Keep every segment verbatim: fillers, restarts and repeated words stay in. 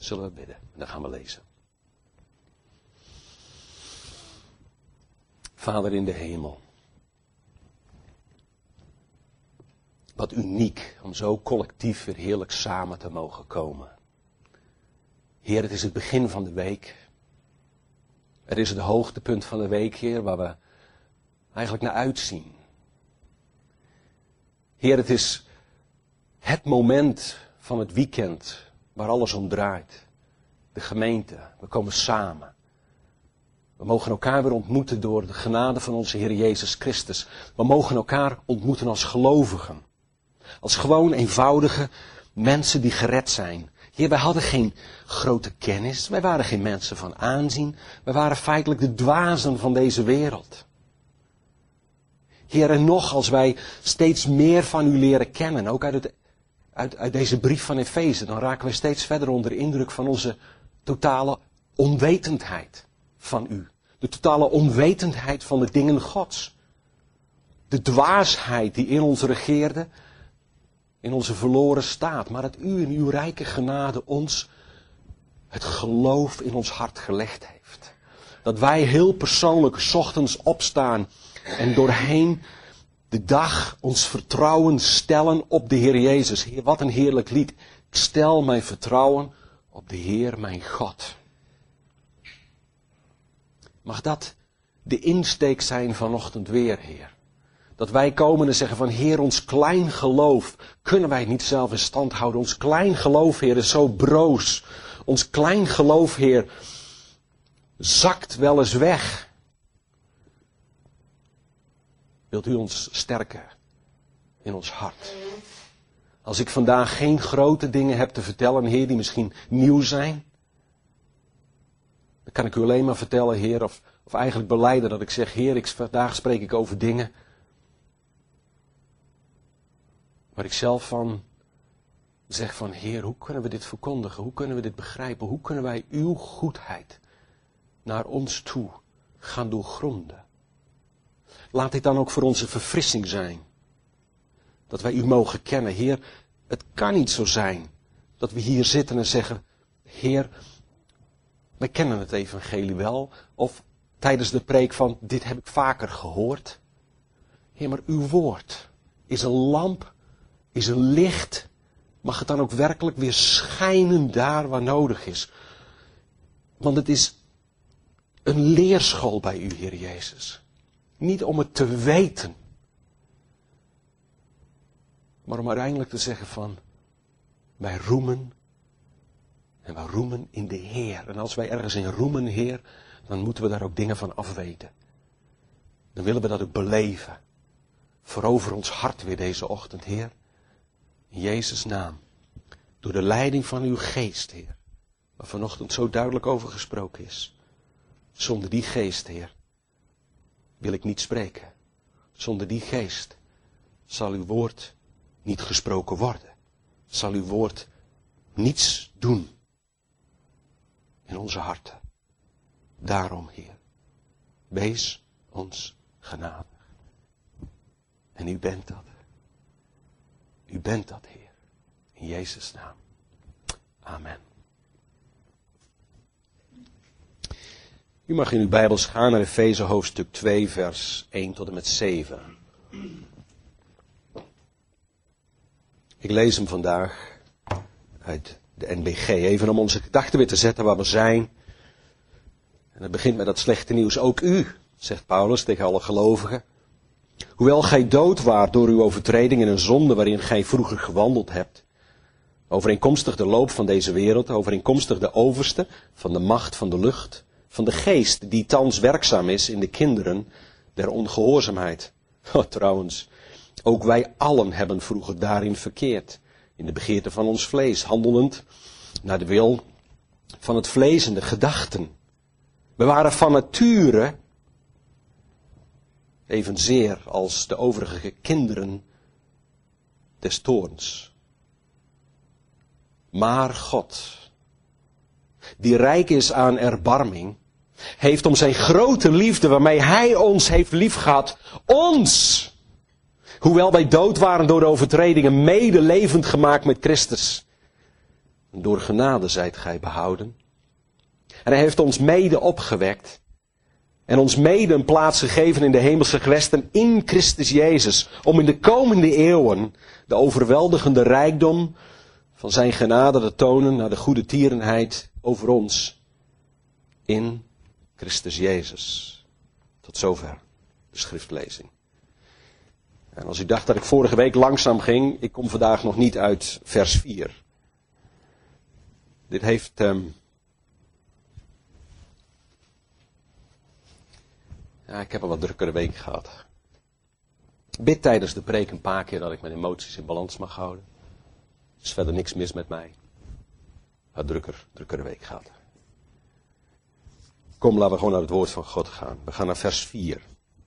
Zullen we bidden? Dan gaan we lezen. Vader in de hemel. Wat uniek om zo collectief weer heerlijk samen te mogen komen. Heer, het is het begin van de week. Het is het hoogtepunt van de week, Heer, waar we eigenlijk naar uitzien. Heer, het is het moment van het weekend waar alles om draait. De gemeente, we komen samen. We mogen elkaar weer ontmoeten door de genade van onze Heer Jezus Christus. We mogen elkaar ontmoeten als gelovigen. Als gewoon eenvoudige mensen die gered zijn. Heer, wij hadden geen grote kennis. Wij waren geen mensen van aanzien. Wij waren feitelijk de dwazen van deze wereld. Heer, en nog als wij steeds meer van u leren kennen, ook uit, het, uit, uit deze brief van Efeze, dan raken wij steeds verder onder de indruk van onze totale onwetendheid van u. De totale onwetendheid van de dingen Gods. De dwaasheid die in ons regeerde, in onze verloren staat. Maar dat u in uw rijke genade ons het geloof in ons hart gelegd heeft. Dat wij heel persoonlijk 's ochtends opstaan en doorheen de dag ons vertrouwen stellen op de Heer Jezus. Heer, wat een heerlijk lied. Ik stel mijn vertrouwen op de Heer mijn God. Mag dat de insteek zijn vanochtend weer, Heer. Dat wij komen en zeggen van Heer, ons klein geloof kunnen wij niet zelf in stand houden. Ons klein geloof, Heer, is zo broos. Ons klein geloof, Heer, zakt wel eens weg. Wilt u ons sterken in ons hart? Als ik vandaag geen grote dingen heb te vertellen, Heer, die misschien nieuw zijn, dan kan ik u alleen maar vertellen, Heer, of, of eigenlijk belijden dat ik zeg, Heer, ik, vandaag spreek ik over dingen waar ik zelf van zeg van, Heer, hoe kunnen we dit verkondigen? Hoe kunnen we dit begrijpen? Hoe kunnen wij uw goedheid naar ons toe gaan doorgronden? Laat dit dan ook voor onze verfrissing zijn. Dat wij u mogen kennen. Heer, het kan niet zo zijn dat we hier zitten en zeggen, Heer, wij kennen het evangelie wel. Of tijdens de preek van, dit heb ik vaker gehoord. Heer, maar uw woord is een lamp, is een licht. Mag het dan ook werkelijk weer schijnen daar waar nodig is. Want het is een leerschool bij u, Heer Jezus. Niet om het te weten. Maar om uiteindelijk te zeggen van, wij roemen. En wij roemen in de Heer. En als wij ergens in roemen, Heer, dan moeten we daar ook dingen van afweten. Dan willen we dat ook beleven. Verover ons hart weer deze ochtend, Heer. In Jezus' naam. Door de leiding van uw geest, Heer. Waar vanochtend zo duidelijk over gesproken is. Zonder die geest, Heer, wil ik niet spreken. Zonder die geest zal uw woord niet gesproken worden. Zal uw woord niets doen in onze harten. Daarom, Heer, wees ons genadig. En u bent dat. U bent dat, Heer. In Jezus' naam. Amen. U mag in uw Bijbels gaan naar Efeze hoofdstuk twee, vers één tot en met zeven. Ik lees hem vandaag uit de N B G. Even om onze gedachten weer te zetten waar we zijn. En het begint met dat slechte nieuws. Ook u, zegt Paulus tegen alle gelovigen. Hoewel gij dood waart door uw overtreding in een zonde waarin gij vroeger gewandeld hebt. Overeenkomstig de loop van deze wereld. Overeenkomstig de overste van de macht van de lucht. Van de geest die thans werkzaam is in de kinderen der ongehoorzaamheid. Oh, trouwens, ook wij allen hebben vroeger daarin verkeerd. In de begeerte van ons vlees, handelend naar de wil van het vlees en de gedachten. We waren van nature, evenzeer als de overige kinderen des toorns. Maar God, die rijk is aan erbarming, heeft om zijn grote liefde waarmee hij ons heeft liefgehad, ons, hoewel wij dood waren door de overtredingen, mede levend gemaakt met Christus. Door genade zijt gij behouden. En hij heeft ons mede opgewekt. En ons mede een plaats gegeven in de hemelse gewesten in Christus Jezus. Om in de komende eeuwen de overweldigende rijkdom van zijn genade te tonen naar de goede tierenheid over ons. In Christus Jezus. Tot zover de schriftlezing. En als u dacht dat ik vorige week langzaam ging, ik kom vandaag nog niet uit vers vier. Dit heeft... Um, ja, ik heb een wat drukkere week gehad. Ik bid tijdens de preek een paar keer dat ik mijn emoties in balans mag houden. Er is verder niks mis met mij. Wat drukker, drukkere week gehad. Kom, laten we gewoon naar het woord van God gaan. We gaan naar vers vier.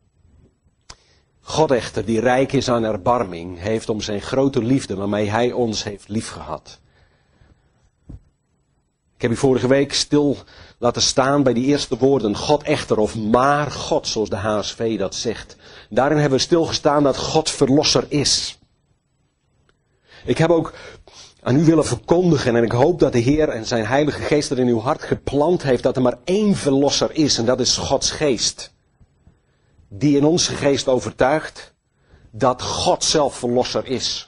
God echter, die rijk is aan erbarming, heeft om zijn grote liefde, waarmee hij ons heeft liefgehad. Ik heb u vorige week stil laten staan bij die eerste woorden, God echter, of maar God, zoals de H S V dat zegt. Daarin hebben we stilgestaan dat God verlosser is. Ik heb ook aan u willen verkondigen, en ik hoop dat de Heer en zijn Heilige Geest er in uw hart geplant heeft, dat er maar één verlosser is, en dat is Gods geest. Die in onze geest overtuigt dat God zelf verlosser is.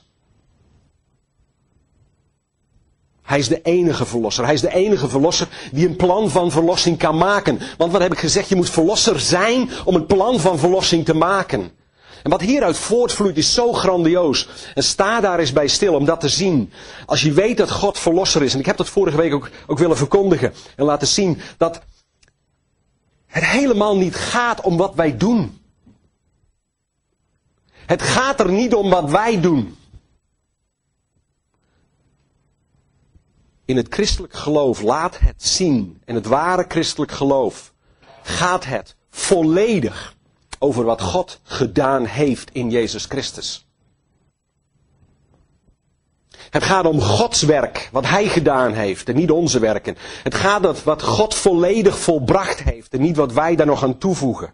Hij is de enige verlosser. Hij is de enige verlosser die een plan van verlossing kan maken. Want wat heb ik gezegd? Je moet verlosser zijn om een plan van verlossing te maken. En wat hieruit voortvloeit is zo grandioos. En sta daar eens bij stil om dat te zien. Als je weet dat God verlosser is. En ik heb dat vorige week ook, ook willen verkondigen. En laten zien dat het helemaal niet gaat om wat wij doen. Het gaat er niet om wat wij doen. In het christelijk geloof, laat het zien. En het ware christelijk geloof gaat het volledig over wat God gedaan heeft in Jezus Christus. Het gaat om Gods werk, wat Hij gedaan heeft en niet onze werken. Het gaat om wat God volledig volbracht heeft en niet wat wij daar nog aan toevoegen.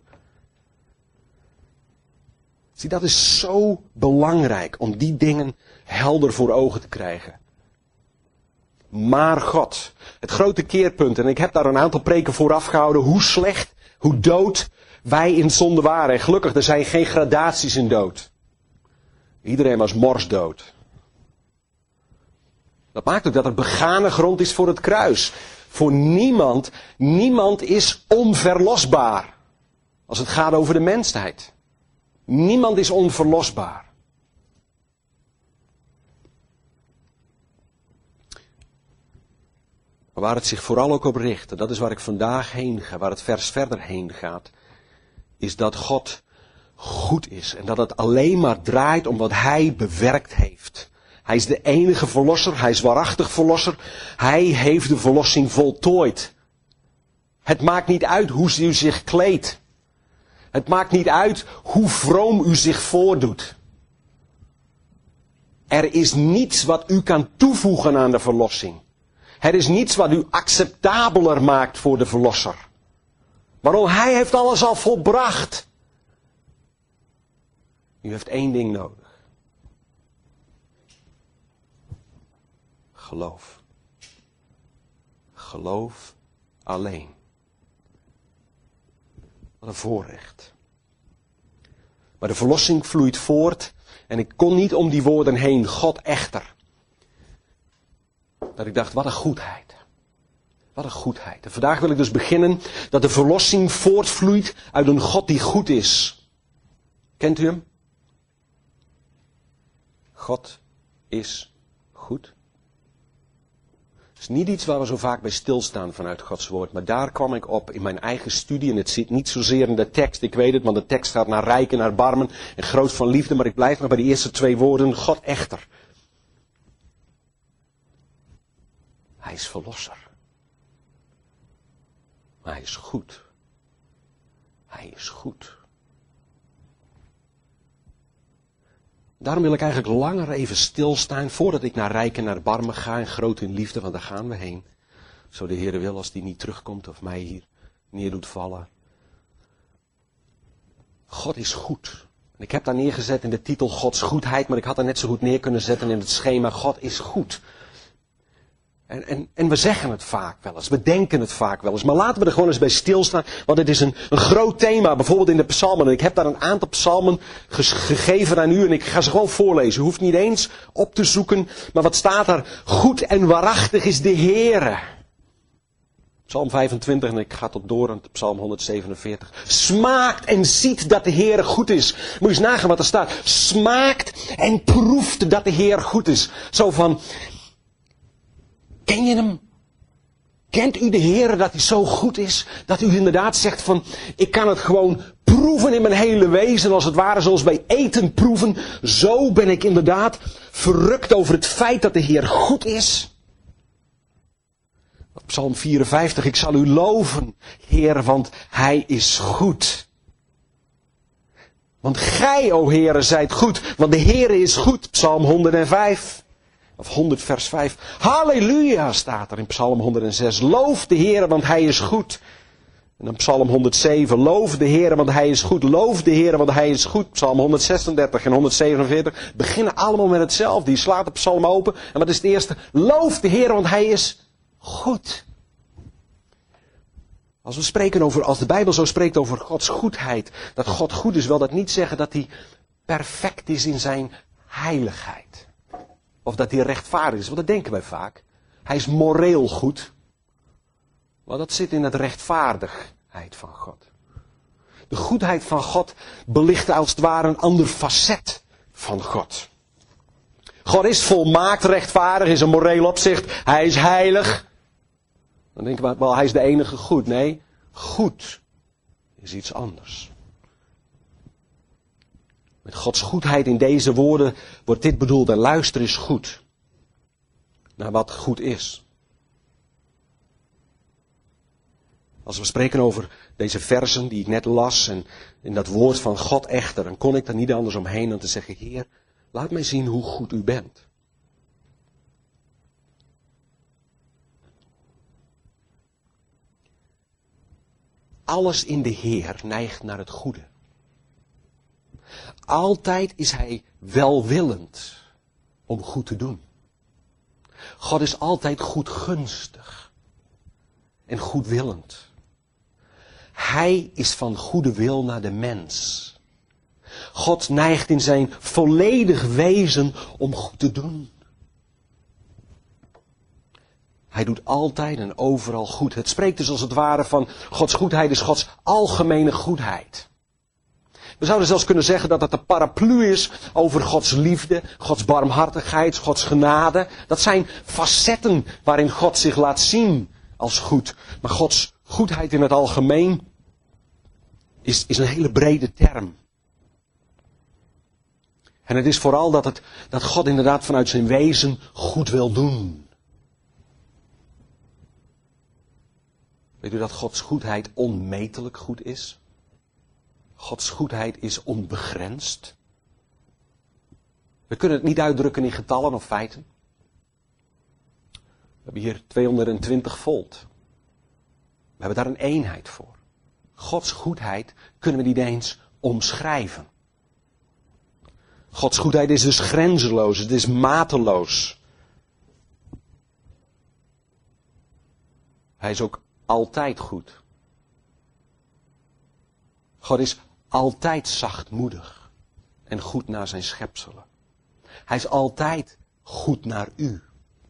Zie, dat is zo belangrijk om die dingen helder voor ogen te krijgen. Maar God, het grote keerpunt, en ik heb daar een aantal preken vooraf gehouden, hoe slecht, hoe dood wij in zonde waren. En gelukkig, er zijn geen gradaties in dood. Iedereen was morsdood. Dat maakt ook dat er begane grond is voor het kruis. Voor niemand, niemand is onverlosbaar. Als het gaat over de mensheid. Niemand is onverlosbaar. Maar waar het zich vooral ook op richt, en dat is waar ik vandaag heen ga, waar het vers verder heen gaat, is dat God goed is. En dat het alleen maar draait om wat Hij bewerkt heeft. Hij is de enige verlosser, Hij is waarachtig verlosser. Hij heeft de verlossing voltooid. Het maakt niet uit hoe u zich kleedt. Het maakt niet uit hoe vroom u zich voordoet. Er is niets wat u kan toevoegen aan de verlossing. Er is niets wat u acceptabeler maakt voor de verlosser. Waarom? Hij heeft alles al volbracht. U heeft één ding nodig. Geloof. Geloof alleen. Wat een voorrecht. Maar de verlossing vloeit voort. En ik kon niet om die woorden heen. God echter. Dat ik dacht, wat een goedheid. Wat een goedheid. En vandaag wil ik dus beginnen dat de verlossing voortvloeit uit een God die goed is. Kent u hem? God is goed. Het is niet iets waar we zo vaak bij stilstaan vanuit Gods woord. Maar daar kwam ik op in mijn eigen studie. En het zit niet zozeer in de tekst, ik weet het. Want de tekst gaat naar rijk en naar barmen en groot van liefde. Maar ik blijf nog bij die eerste twee woorden. God echter. Hij is verlosser. Maar hij is goed. Hij is goed. Daarom wil ik eigenlijk langer even stilstaan voordat ik naar rijk en naar barmen ga en groot in liefde, want daar gaan we heen. Zo de Heere wil, als die niet terugkomt of mij hier neer doet vallen. God is goed. En ik heb daar neergezet in de titel Gods goedheid, maar ik had er net zo goed neer kunnen zetten in het schema God is goed. En, en, en we zeggen het vaak wel eens, we denken het vaak wel eens. Maar laten we er gewoon eens bij stilstaan, want het is een, een groot thema, bijvoorbeeld in de psalmen. En ik heb daar een aantal psalmen ges, gegeven aan u en ik ga ze gewoon voorlezen. U hoeft niet eens op te zoeken, maar wat staat daar? Goed en waarachtig is de Heere. Psalm vijfentwintig en ik ga tot door aan Psalm honderdzevenenveertig. Smaakt en ziet dat de Heer goed is. Moet je eens nagaan wat er staat. Smaakt en proeft dat de Heer goed is. Zo van, ken je hem? Kent u de Heer dat hij zo goed is? Dat u inderdaad zegt van, ik kan het gewoon proeven in mijn hele wezen. Als het ware zoals bij eten proeven. Zo ben ik inderdaad verrukt over het feit dat de Heer goed is. Psalm vierenvijftig, ik zal u loven, Heer, want Hij is goed. Want gij, o Heere, zijt goed, want de Heere is goed. Psalm honderdvijf, of honderd vers vijf. Halleluja, staat er in Psalm honderdzes. Loof de Heere, want Hij is goed. En dan Psalm honderdzeven, loof de Heere, want Hij is goed. Loof de Heere, want Hij is goed. Psalm honderdzesendertig en honderdzevenenveertig beginnen allemaal met hetzelfde. Die slaat de psalm open. En wat is het eerste? Loof de Heere, want Hij is goed. Als we spreken over, als de Bijbel zo spreekt over Gods goedheid, dat God goed is, wil dat niet zeggen dat Hij perfect is in zijn heiligheid. Of dat Hij rechtvaardig is, want dat denken wij vaak. Hij is moreel goed. Maar dat zit in het rechtvaardigheid van God. De goedheid van God belicht als het ware een ander facet van God. God is volmaakt rechtvaardig, is een moreel opzicht. Hij is heilig. Dan denken we, wel, hij is de enige goed. Nee, goed is iets anders. Met Gods goedheid in deze woorden wordt dit bedoeld. En luister eens goed naar wat goed is. Als we spreken over deze versen die ik net las en in dat woord van God echter, dan kon ik er niet anders omheen dan te zeggen, Heer, laat mij zien hoe goed u bent. Alles in de Heer neigt naar het goede. Altijd is Hij welwillend om goed te doen. God is altijd goedgunstig en goedwillend. Hij is van goede wil naar de mens. God neigt in zijn volledig wezen om goed te doen. Hij doet altijd en overal goed. Het spreekt dus als het ware van Gods goedheid is Gods algemene goedheid. We zouden zelfs kunnen zeggen dat het de paraplu is over Gods liefde, Gods barmhartigheid, Gods genade. Dat zijn facetten waarin God zich laat zien als goed. Maar Gods goedheid in het algemeen is, is een hele brede term. En het is vooral dat, het, dat God inderdaad vanuit zijn wezen goed wil doen. Weet u dat Gods goedheid onmetelijk goed is? Gods goedheid is onbegrensd. We kunnen het niet uitdrukken in getallen of feiten. We hebben hier tweehonderdtwintig volt. We hebben daar een eenheid voor. Gods goedheid kunnen we niet eens omschrijven. Gods goedheid is dus grenzeloos, het is mateloos. Hij is ook altijd goed. God is altijd zachtmoedig en goed naar zijn schepselen. Hij is altijd goed naar u.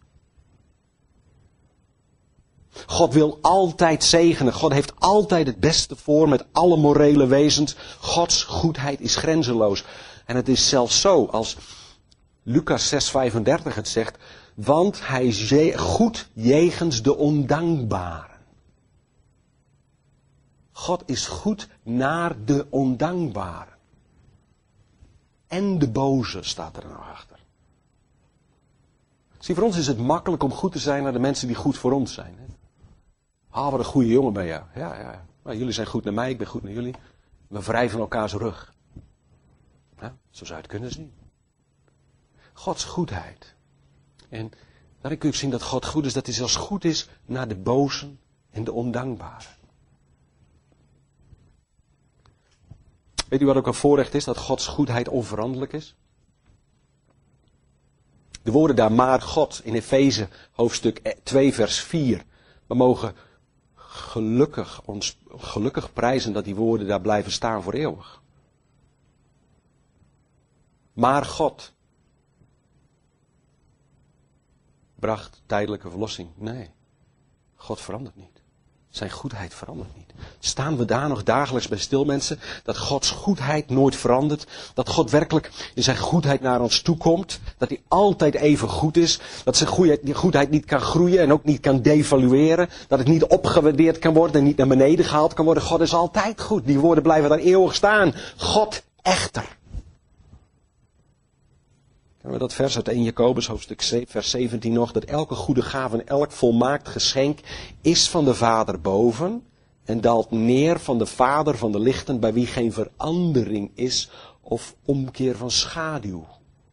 God wil altijd zegenen. God heeft altijd het beste voor met alle morele wezens. Gods goedheid is grenzeloos. En het is zelfs zo als Lucas zes vijfendertig het zegt. Want hij is goed jegens de ondankbaren. God is goed naar de ondankbaren. En de boze staat er nou achter. Zie, voor ons is het makkelijk om goed te zijn naar de mensen die goed voor ons zijn. Hè? Ah, wat een goede jongen ben je. Ja, ja. Maar jullie zijn goed naar mij, ik ben goed naar jullie. We wrijven elkaars rug. Ja, zo zou je het kunnen zien. Gods goedheid. En daarin kun je zien dat God goed is, dat hij zelfs goed is naar de bozen en de ondankbaren. Weet u wat ook een voorrecht is? Dat Gods goedheid onveranderlijk is. De woorden daar, maar God, in Efeze hoofdstuk twee vers vier. We mogen gelukkig, ons gelukkig prijzen dat die woorden daar blijven staan voor eeuwig. Maar God bracht tijdelijke verlossing. Nee, God verandert niet. Zijn goedheid verandert niet. Staan we daar nog dagelijks bij stil, mensen? Dat Gods goedheid nooit verandert. Dat God werkelijk in zijn goedheid naar ons toe komt. Dat hij altijd even goed is. Dat zijn goedheid, die goedheid niet kan groeien en ook niet kan devalueren. Dat het niet opgewaardeerd kan worden en niet naar beneden gehaald kan worden. God is altijd goed. Die woorden blijven daar eeuwig staan. God echter. Kennen we dat vers uit eerste Jacobus hoofdstuk zeven, vers zeventien nog? Dat elke goede gave en elk volmaakt geschenk is van de Vader boven en daalt neer van de Vader van de lichten, bij wie geen verandering is of omkeer van schaduw.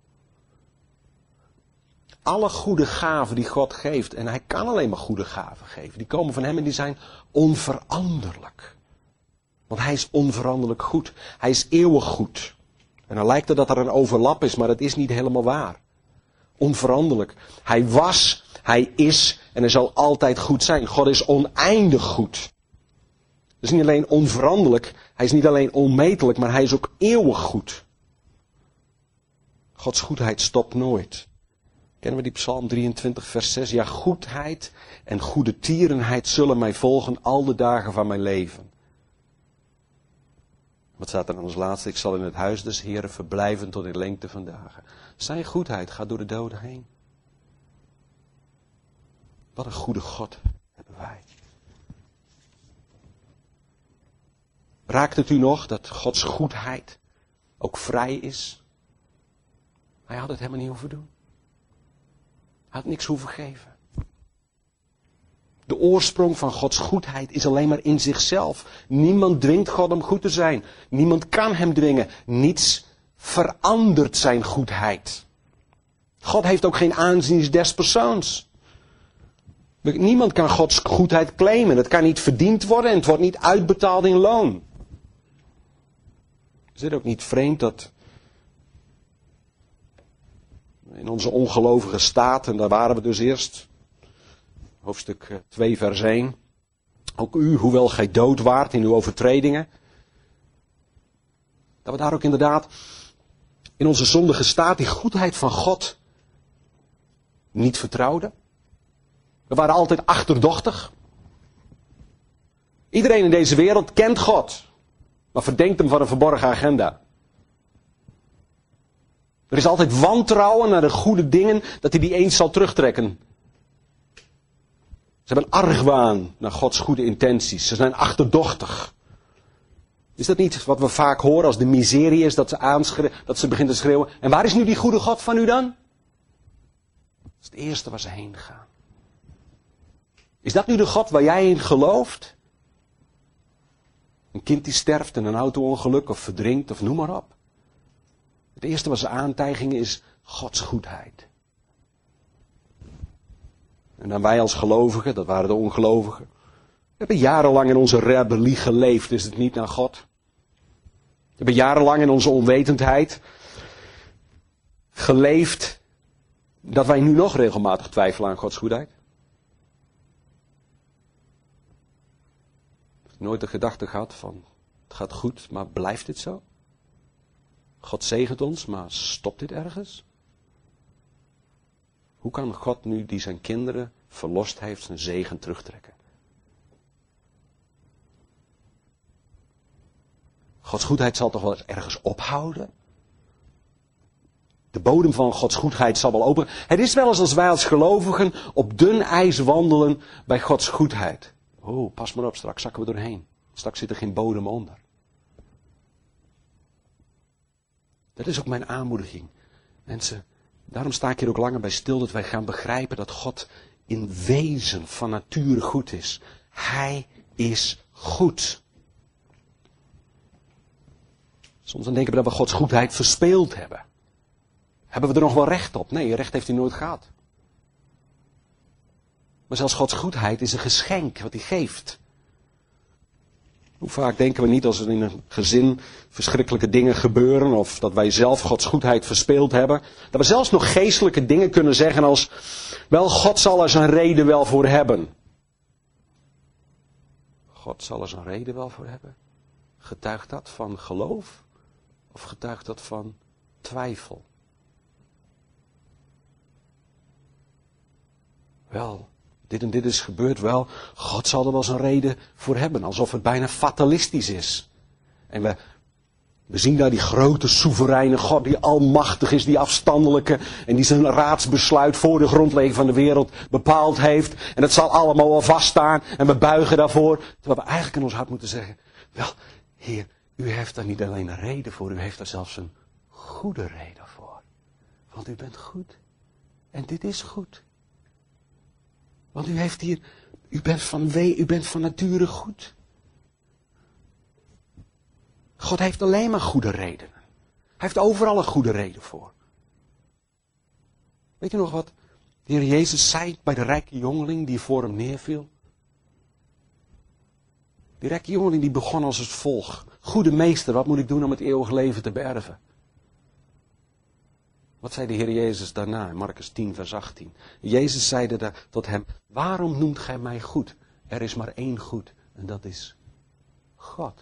Alle goede gaven die God geeft, en hij kan alleen maar goede gaven geven, die komen van hem en die zijn onveranderlijk. Want hij is onveranderlijk goed. Hij is eeuwig goed. En dan lijkt het dat er een overlap is, maar dat is niet helemaal waar. Onveranderlijk. Hij was, hij is en hij zal altijd goed zijn. God is oneindig goed. Dus niet alleen onveranderlijk, hij is niet alleen onmetelijk, maar hij is ook eeuwig goed. Gods goedheid stopt nooit. Kennen we die Psalm drieëntwintig vers zes? Ja, goedheid en goede tierenheid zullen mij volgen al de dagen van mijn leven. Wat staat er dan als laatste? Ik zal in het huis des Heren verblijven tot in lengte van dagen. Zijn goedheid gaat door de doden heen. Wat een goede God hebben wij. Raakt het u nog dat Gods goedheid ook vrij is? Hij had het helemaal niet hoeven doen. Hij had niks hoeven geven. De oorsprong van Gods goedheid is alleen maar in zichzelf. Niemand dwingt God om goed te zijn. Niemand kan hem dwingen. Niets verandert zijn goedheid. God heeft ook geen aanzien des persoons. Niemand kan Gods goedheid claimen. Het kan niet verdiend worden en het wordt niet uitbetaald in loon. Is het ook niet vreemd dat in onze ongelovige staat, en daar waren we dus eerst, hoofdstuk twee vers één. Ook u, hoewel gij dood waart in uw overtredingen. Dat we daar ook inderdaad in onze zondige staat die goedheid van God niet vertrouwden. We waren altijd achterdochtig. Iedereen in deze wereld kent God, maar verdenkt hem van een verborgen agenda. Er is altijd wantrouwen naar de goede dingen dat hij die eens zal terugtrekken. Ze hebben argwaan naar Gods goede intenties. Ze zijn achterdochtig. Is dat niet wat we vaak horen als de miserie is, dat ze, aanschre- dat ze beginnen te schreeuwen? En waar is nu die goede God van u dan? Dat is het eerste waar ze heen gaan. Is dat nu de God waar jij in gelooft? Een kind die sterft in een auto-ongeluk of verdrinkt of noem maar op. Het eerste wat ze aantijgingen is Gods goedheid. En dan wij als gelovigen, dat waren de ongelovigen. We hebben jarenlang in onze rebellie geleefd, is het niet naar God? We hebben jarenlang in onze onwetendheid geleefd dat wij nu nog regelmatig twijfelen aan Gods goedheid. Nooit de gedachte gehad van, het gaat goed, maar blijft dit zo? God zegent ons, maar stopt dit ergens? Hoe kan God nu die zijn kinderen verlost heeft zijn zegen terugtrekken? Gods goedheid zal toch wel eens ergens ophouden? De bodem van Gods goedheid zal wel open. Het is wel eens als wij als gelovigen op dun ijs wandelen bij Gods goedheid. Oh, pas maar op, straks zakken we doorheen. Straks zit er geen bodem onder. Dat is ook mijn aanmoediging. Mensen, daarom sta ik hier ook langer bij stil, dat wij gaan begrijpen dat God in wezen van nature goed is. Hij is goed. Soms dan denken we dat we Gods goedheid verspeeld hebben. Hebben we er nog wel recht op? Nee, recht heeft hij nooit gehad. Maar zelfs Gods goedheid is een geschenk wat hij geeft. Hoe vaak denken we niet als er in een gezin verschrikkelijke dingen gebeuren, of dat wij zelf Gods goedheid verspeeld hebben, dat we zelfs nog geestelijke dingen kunnen zeggen als, wel, God zal er zijn reden wel voor hebben. God zal er zijn reden wel voor hebben. Getuigt dat van geloof of getuigt dat van twijfel? Wel, dit en dit is gebeurd, wel, God zal er wel zijn reden voor hebben. Alsof het bijna fatalistisch is. En we, we zien daar die grote soevereine God die almachtig is, die afstandelijke. En die zijn raadsbesluit voor de grondlegging van de wereld bepaald heeft. En het zal allemaal wel vaststaan. En we buigen daarvoor. Terwijl we eigenlijk in ons hart moeten zeggen, wel, Heer, u heeft daar niet alleen een reden voor, u heeft daar zelfs een goede reden voor. Want u bent goed. En dit is goed. Want u heeft hier, u bent van wee, u bent van nature goed. God heeft alleen maar goede redenen. Hij heeft overal een goede reden voor. Weet je nog wat de Heer Jezus zei bij de rijke jongeling die voor hem neerviel? Die rijke jongeling die begon als het volgt. Goede meester, wat moet ik doen om het eeuwige leven te beërven? Wat zei de Heer Jezus daarna in Marcus tien vers achttien? Jezus zeide tot hem, waarom noemt gij mij goed? Er is maar één goed en dat is God.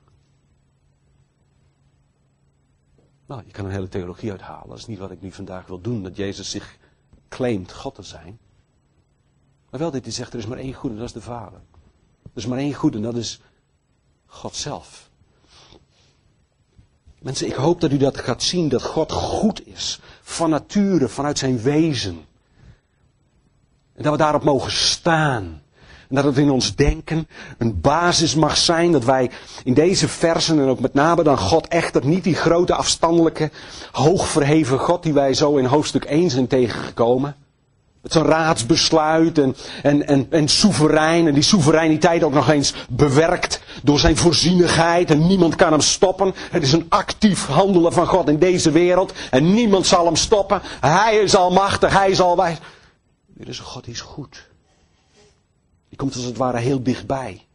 Nou, je kan een hele theologie uithalen. Dat is niet wat ik nu vandaag wil doen. Dat Jezus zich claimt God te zijn. Maar wel dit, hij zegt, er is maar één goed en dat is de Vader. Er is maar één goed en dat is God zelf. Mensen, ik hoop dat u dat gaat zien, dat God goed is. Van nature, vanuit zijn wezen. En dat we daarop mogen staan. En dat het in ons denken een basis mag zijn. Dat wij in deze versen en ook met name dan God echter niet die grote afstandelijke, hoogverheven God die wij zo in hoofdstuk één zijn tegengekomen. Met zo'n raadsbesluit en, en, en, en soeverein. En die soevereiniteit ook nog eens bewerkt door zijn voorzienigheid. En niemand kan hem stoppen. Het is een actief handelen van God in deze wereld. En niemand zal hem stoppen. Hij is almachtig, hij is alwijs. Dit is een God die is goed. Die komt als het ware heel dichtbij.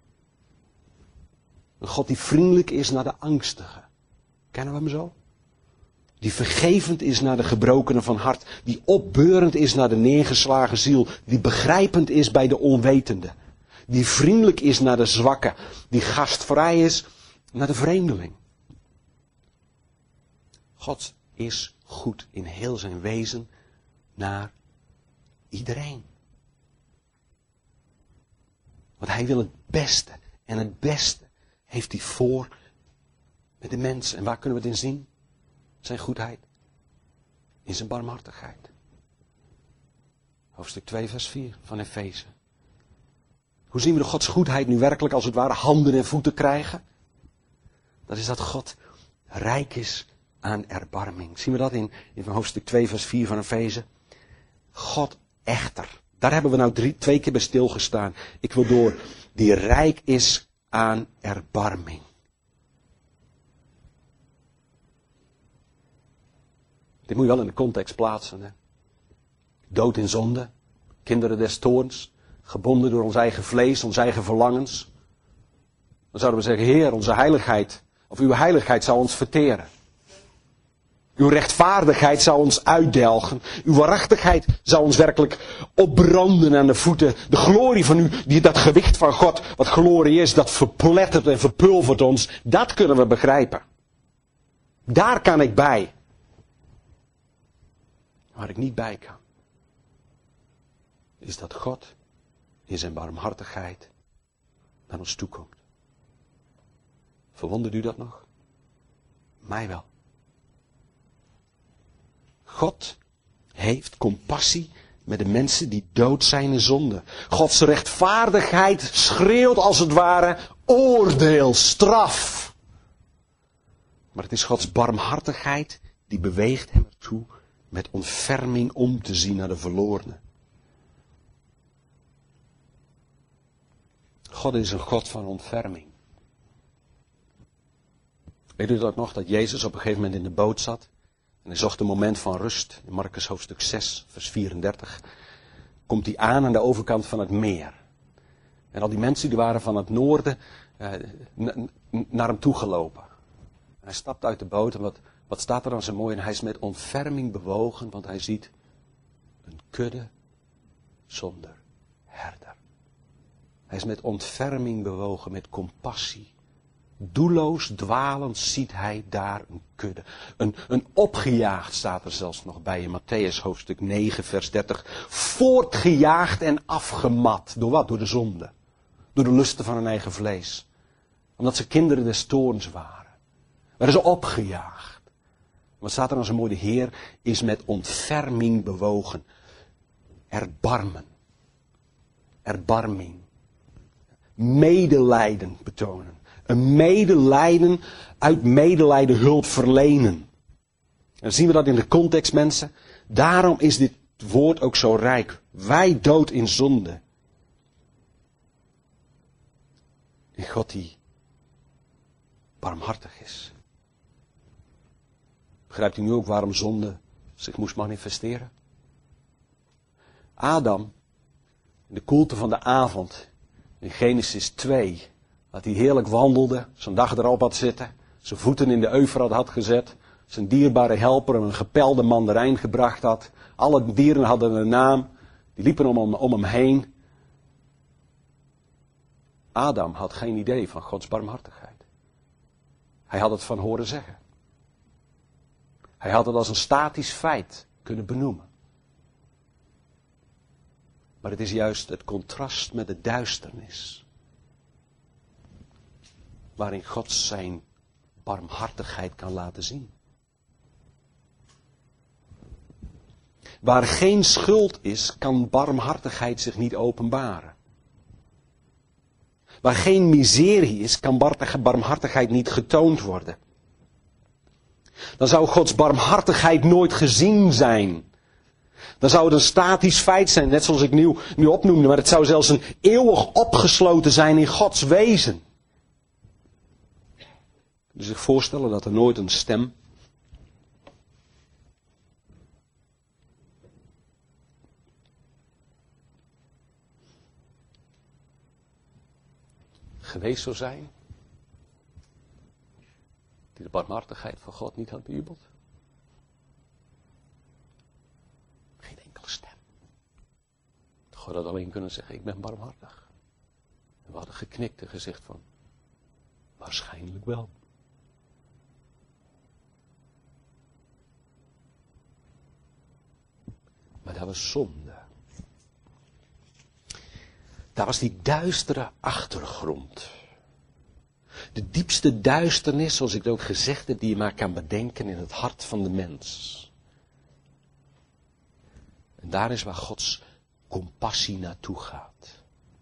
Een God die vriendelijk is naar de angstigen. Kennen we hem zo? Die vergevend is naar de gebrokenen van hart. Die opbeurend is naar de neergeslagen ziel. Die begrijpend is bij de onwetende. Die vriendelijk is naar de zwakken. Die gastvrij is naar de vreemdeling. God is goed in heel zijn wezen naar iedereen. Want hij wil het beste. En het beste heeft hij voor met de mens. En waar kunnen we het in zien? Zijn goedheid. In zijn barmhartigheid. Hoofdstuk twee vers vier van Efeze. Hoe zien we de Gods goedheid nu werkelijk als het ware handen en voeten krijgen? Dat is dat God rijk is aan erbarming. Zien we dat in, in hoofdstuk twee vers vier van Efeze? God echter. Daar hebben we nou drie, twee keer bij stilgestaan. Ik wil door. Die rijk is aan erbarming. Dit moet je wel in de context plaatsen. Hè? Dood in zonde. Kinderen des toorns. Gebonden door ons eigen vlees, ons eigen verlangens. Dan zouden we zeggen, Heer, onze heiligheid, of uw heiligheid zou ons verteren. Uw rechtvaardigheid zou ons uitdelgen. Uw waarachtigheid zou ons werkelijk opbranden aan de voeten. De glorie van u, die, dat gewicht van God, wat glorie is, dat verplettert en verpulvert ons. Dat kunnen we begrijpen. Daar kan ik bij. Waar ik niet bij kan, is dat God in zijn barmhartigheid naar ons toekomt. Verwondert u dat nog? Mij wel. God heeft compassie met de mensen die dood zijn in zonde. Gods rechtvaardigheid schreeuwt als het ware oordeel, straf. Maar het is Gods barmhartigheid die beweegt hem ertoe met ontferming om te zien naar de verlorenen. God is een God van ontferming. Weet u dat nog, dat Jezus op een gegeven moment in de boot zat? En hij zocht een moment van rust. In Marcus hoofdstuk zes, vers vierendertig. Komt hij aan aan de overkant van het meer. En al die mensen die waren van het noorden uh, n- n- naar hem toegelopen. Hij stapt uit de boot en wat, wat staat er dan zo mooi? En hij is met ontferming bewogen, want hij ziet een kudde zonder herder. Hij is met ontferming bewogen, met compassie. Doelloos, dwalend ziet hij daar een kudde. Een, een opgejaagd staat er zelfs nog bij in Matthäus hoofdstuk negen vers dertig. Voortgejaagd en afgemat. Door wat? Door de zonde. Door de lusten van hun eigen vlees. Omdat ze kinderen des toorns waren. Werden ze opgejaagd. Wat staat er dan zo mooi? De Heer is met ontferming bewogen. Erbarmen. Erbarming. Medelijden betonen. Een medelijden, uit medelijden hulp verlenen. En dan zien we dat in de context, mensen. Daarom is dit woord ook zo rijk. Wij dood in zonde. En God die barmhartig is. Begrijpt u nu ook waarom zonde zich moest manifesteren? Adam, in de koelte van de avond, in Genesis twee, dat hij heerlijk wandelde, zijn dag erop had zitten, zijn voeten in de Eufrat had gezet, zijn dierbare helper een gepelde mandarijn gebracht had. Alle dieren hadden een naam, die liepen om hem, om hem heen. Adam had geen idee van Gods barmhartigheid. Hij had het van horen zeggen. Hij had het als een statisch feit kunnen benoemen. Maar het is juist het contrast met de duisternis. Waarin God zijn barmhartigheid kan laten zien. Waar geen schuld is, kan barmhartigheid zich niet openbaren. Waar geen miserie is, kan barmhartigheid niet getoond worden. Dan zou Gods barmhartigheid nooit gezien zijn. Dan zou het een statisch feit zijn, net zoals ik nu, nu opnoemde. Maar het zou zelfs een eeuwig opgesloten zijn in Gods wezen. Dus zich voorstellen dat er nooit een stem geweest zou zijn die de barmhartigheid van God niet had bejubeld. Geen enkele stem. God had alleen kunnen zeggen, ik ben barmhartig. En we hadden geknikt en gezegd van, waarschijnlijk wel. Maar dat was zonde. Daar was die duistere achtergrond. De diepste duisternis, zoals ik het ook gezegd heb, die je maar kan bedenken in het hart van de mens. En daar is waar Gods compassie naartoe gaat.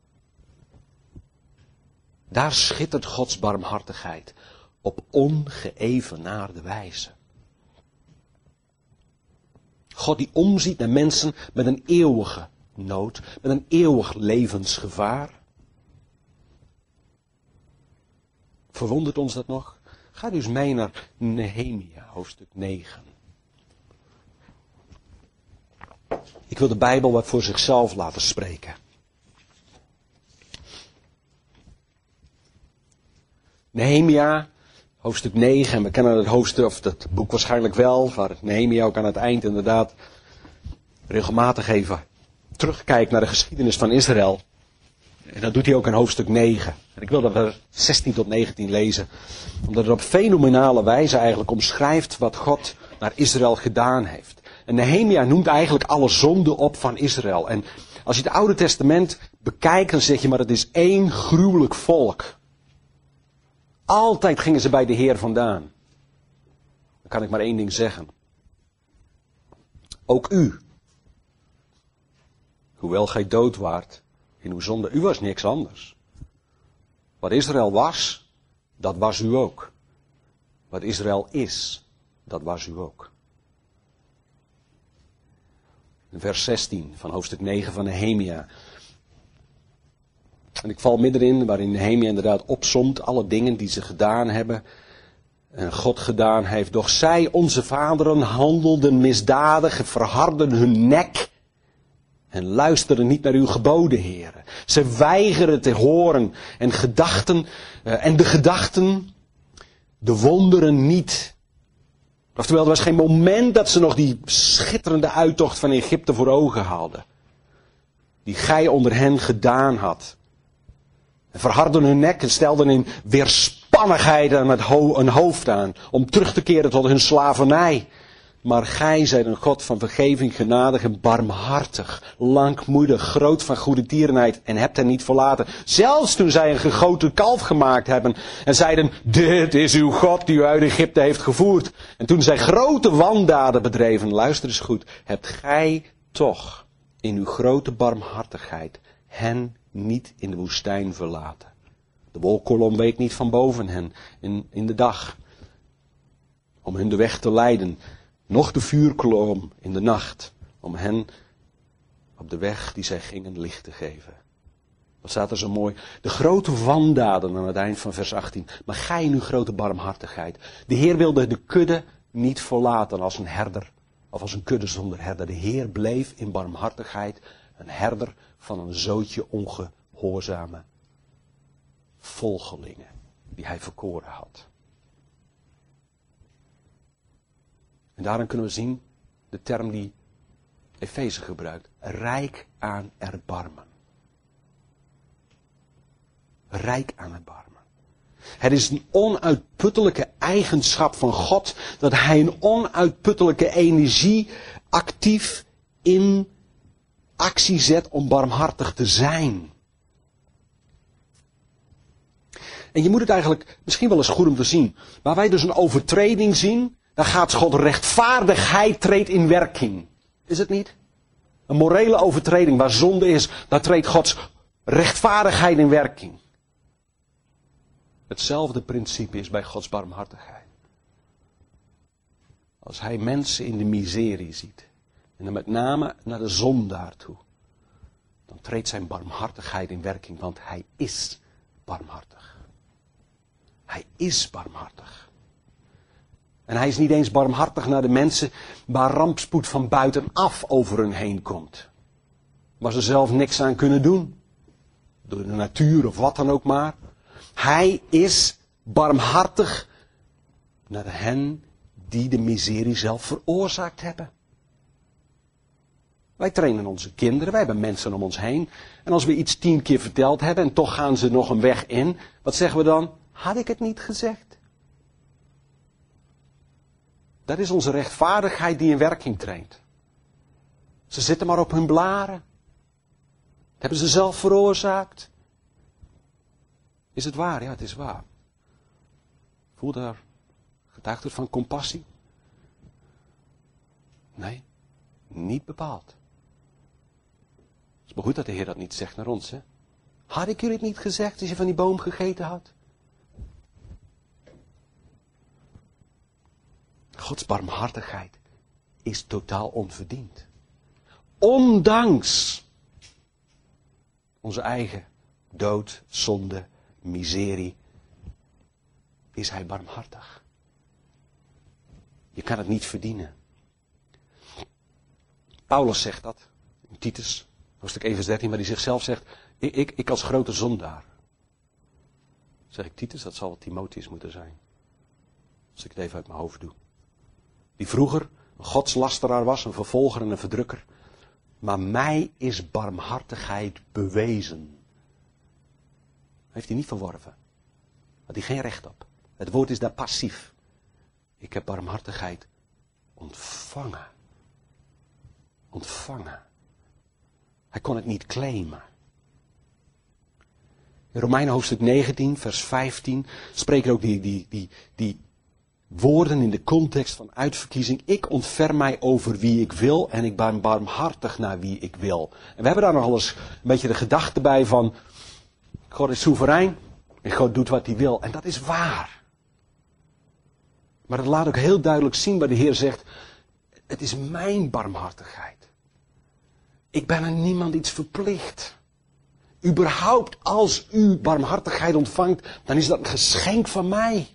Daar schittert Gods barmhartigheid op ongeëvenaarde wijze. God die omziet naar mensen met een eeuwige nood, met een eeuwig levensgevaar. Verwondert ons dat nog? Ga dus mee naar Nehemia, hoofdstuk negen. Ik wil de Bijbel wat voor zichzelf laten spreken. Nehemia, hoofdstuk negen, en we kennen het hoofdstuk, of het boek waarschijnlijk wel, waar Nehemia ook aan het eind inderdaad regelmatig even terugkijkt naar de geschiedenis van Israël. En dat doet hij ook in hoofdstuk negen. En ik wil dat we zestien tot negentien lezen, omdat het op fenomenale wijze eigenlijk omschrijft wat God naar Israël gedaan heeft. En Nehemia noemt eigenlijk alle zonden op van Israël. En als je het Oude Testament bekijkt, dan zeg je, maar het is één gruwelijk volk. Altijd gingen ze bij de Heer vandaan. Dan kan ik maar één ding zeggen. Ook u. Hoewel gij dood waart in uw zonde, u was niks anders. Wat Israël was, dat was u ook. Wat Israël is, dat was u ook. In vers zestien van hoofdstuk negen van Nehemia. En ik val middenin waarin Nehemia inderdaad opsomt alle dingen die ze gedaan hebben. En God gedaan heeft. Doch zij, onze vaderen, handelden misdadig, verhardden hun nek. En luisteren niet naar uw geboden, heren. Ze weigeren te horen. En gedachten, uh, en de gedachten, de wonderen niet. Oftewel, er was geen moment dat ze nog die schitterende uittocht van Egypte voor ogen hadden. Die gij onder hen gedaan had. En verhardden hun nek en stelden in weerspannigheid aan het ho- een hoofd aan. Om terug te keren tot hun slavernij. Maar gij zijt een God van vergeving, genadig en barmhartig. Langmoedig, groot van goede tierenheid en hebt hen niet verlaten. Zelfs toen zij een gegoten kalf gemaakt hebben. En zeiden, dit is uw God die u uit Egypte heeft gevoerd. En toen zij grote wandaden bedreven, luister eens goed. Hebt gij toch in uw grote barmhartigheid hen niet in de woestijn verlaten. De wolkolom week niet van boven hen in, in de dag. Om hun de weg te leiden. Nog de vuurkolom in de nacht. Om hen op de weg die zij gingen licht te geven. Wat staat er zo mooi? De grote wandaden aan het eind van vers achttien. Maar gij in uw grote barmhartigheid. De Heer wilde de kudde niet verlaten als een herder. Of als een kudde zonder herder. De Heer bleef in barmhartigheid een herder van een zootje ongehoorzame volgelingen. Die hij verkoren had. En daarin kunnen we zien de term die Efeze gebruikt. Rijk aan erbarmen. Rijk aan erbarmen. Het is een onuitputtelijke eigenschap van God dat hij een onuitputtelijke energie actief in actie zet om barmhartig te zijn. En je moet het eigenlijk misschien wel eens goed om te zien. Waar wij dus een overtreding zien, dan gaat God rechtvaardigheid treedt in werking. Is het niet? Een morele overtreding waar zonde is, daar treedt Gods rechtvaardigheid in werking. Hetzelfde principe is bij Gods barmhartigheid. Als hij mensen in de miserie ziet, en dan met name naar de zondaar toe, dan treedt zijn barmhartigheid in werking, want hij is barmhartig. Hij is barmhartig. En hij is niet eens barmhartig naar de mensen waar rampspoed van buitenaf over hun heen komt. Waar ze zelf niks aan kunnen doen. Door de natuur of wat dan ook maar. Hij is barmhartig naar hen die de miserie zelf veroorzaakt hebben. Wij trainen onze kinderen, wij hebben mensen om ons heen. En als we iets tien keer verteld hebben en toch gaan ze nog een weg in. Wat zeggen we dan? Had ik het niet gezegd? Dat is onze rechtvaardigheid die in werking treedt. Ze zitten maar op hun blaren. Dat hebben ze zelf veroorzaakt. Is het waar? Ja, het is waar. Voel daar, getuigt het van compassie? Nee, niet bepaald. Het is maar goed dat de Heer dat niet zegt naar ons, hè? Had ik jullie het niet gezegd als je van die boom gegeten had? Gods barmhartigheid is totaal onverdiend. Ondanks onze eigen dood, zonde, miserie, is hij barmhartig. Je kan het niet verdienen. Paulus zegt dat, in Titus, hoofdstuk één vers dertien, waar hij zichzelf zegt, ik, ik, ik als grote zondaar. Zeg ik Titus, dat zal wat Timotheus moeten zijn. Als ik het even uit mijn hoofd doe. Die vroeger een godslasteraar was, een vervolger en een verdrukker. Maar mij is barmhartigheid bewezen. Heeft hij niet verworven. Had hij geen recht op. Het woord is daar passief. Ik heb barmhartigheid ontvangen. Ontvangen. Hij kon het niet claimen. In Romeinen hoofdstuk negentien, vers vijftien, spreken ook die, die, die, die woorden in de context van uitverkiezing. Ik ontfer mij over wie ik wil en ik ben barmhartig naar wie ik wil. En we hebben daar nogal eens een beetje de gedachte bij van, God is soeverein en God doet wat hij wil. En dat is waar. Maar het laat ook heel duidelijk zien waar de Heer zegt, het is mijn barmhartigheid. Ik ben aan niemand iets verplicht. Überhaupt als u barmhartigheid ontvangt, dan is dat een geschenk van mij.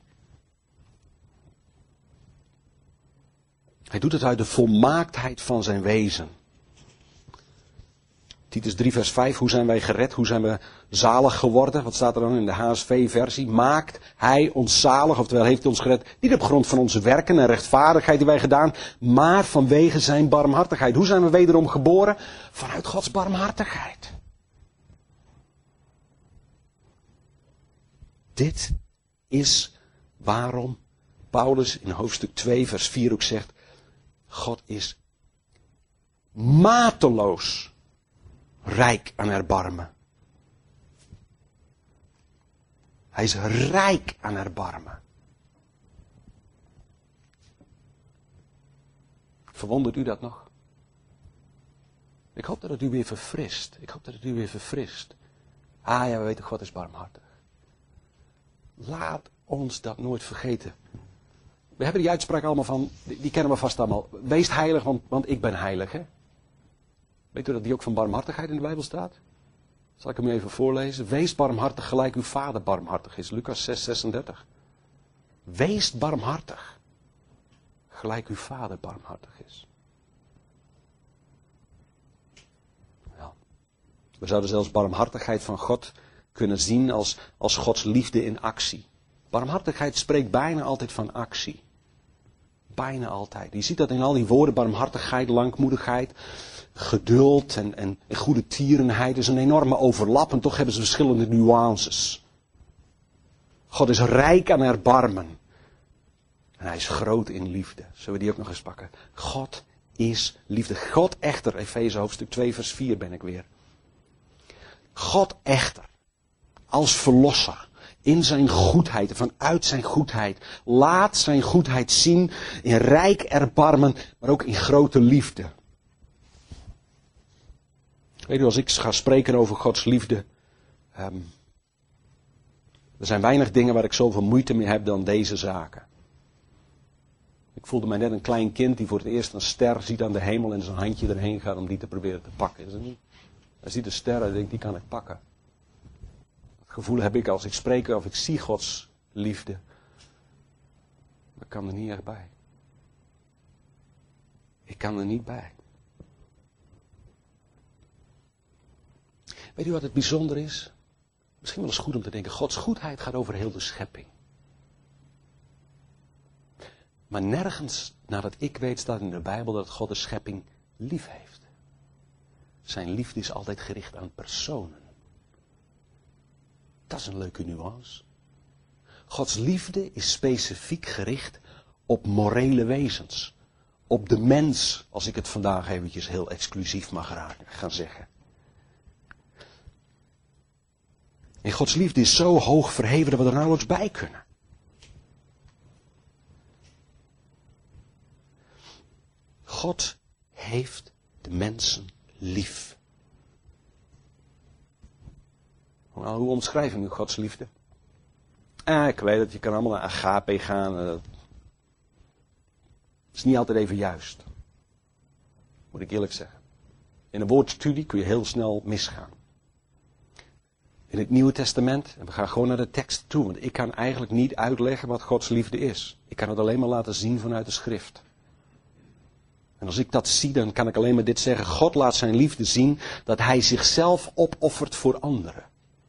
Hij doet het uit de volmaaktheid van zijn wezen. Titus drie vers vijf, hoe zijn wij gered? Hoe zijn we zalig geworden? Wat staat er dan in de H S V-versie? Maakt hij ons zalig, oftewel heeft hij ons gered, niet op grond van onze werken en rechtvaardigheid die wij gedaan, maar vanwege zijn barmhartigheid. Hoe zijn we wederom geboren? Vanuit Gods barmhartigheid. Dit is waarom Paulus in hoofdstuk twee vers vier ook zegt, God is mateloos rijk aan erbarmen. Hij is rijk aan erbarmen. Verwondert u dat nog? Ik hoop dat het u weer verfrist. Ik hoop dat het u weer verfrist. Ah ja, we weten, God is barmhartig. Laat ons dat nooit vergeten. We hebben die uitspraak allemaal van, die, die kennen we vast allemaal. Wees heilig, want, want ik ben heilig. Hè? Weet u dat die ook van barmhartigheid in de Bijbel staat? Zal ik hem even voorlezen? Wees barmhartig gelijk uw vader barmhartig is. Lucas zes zesendertig. Wees barmhartig gelijk uw vader barmhartig is. Ja. We zouden zelfs barmhartigheid van God kunnen zien als, als Gods liefde in actie. Barmhartigheid spreekt bijna altijd van actie. Bijna altijd. Je ziet dat in al die woorden, barmhartigheid, langmoedigheid, geduld en, en, en goede tierenheid. is een enorme overlap en toch hebben ze verschillende nuances. God is rijk aan erbarmen. En hij is groot in liefde. Zullen we die ook nog eens pakken? God is liefde. God echter, Efeze hoofdstuk twee vers vier ben ik weer. God echter, als verlosser, in zijn goedheid en vanuit zijn goedheid, laat zijn goedheid zien in rijk erbarmen, maar ook in grote liefde. Weet u, als ik ga spreken over Gods liefde, um, er zijn weinig dingen waar ik zoveel moeite mee heb dan deze zaken. Ik voelde mij net een klein kind die voor het eerst een ster ziet aan de hemel en zijn handje erheen gaat om die te proberen te pakken. Is dat niet? Hij ziet de ster en denkt, die kan ik pakken. Dat gevoel heb ik als ik spreek of ik zie Gods liefde. Maar ik kan er niet echt bij. Ik kan er niet bij. Weet u wat het bijzonder is? Misschien wel eens goed om te denken, Gods goedheid gaat over heel de schepping. Maar nergens, nadat ik weet, staat in de Bijbel dat God de schepping lief heeft. Zijn liefde is altijd gericht aan personen. Dat is een leuke nuance. Gods liefde is specifiek gericht op morele wezens. Op de mens, als ik het vandaag eventjes heel exclusief mag gaan zeggen. En Gods liefde is zo hoog verheven dat we er nauwelijks bij kunnen. God heeft de mensen lief. Nou, hoe omschrijf je nu Gods liefde? Ah, ik weet het, je kan allemaal naar agape gaan. Dat is niet altijd even juist. Moet ik eerlijk zeggen. In een woordstudie kun je heel snel misgaan. In het Nieuwe Testament, en we gaan gewoon naar de tekst toe, want ik kan eigenlijk niet uitleggen wat Gods liefde is. Ik kan het alleen maar laten zien vanuit de schrift. En als ik dat zie, dan kan ik alleen maar dit zeggen. God laat zijn liefde zien dat hij zichzelf opoffert voor anderen.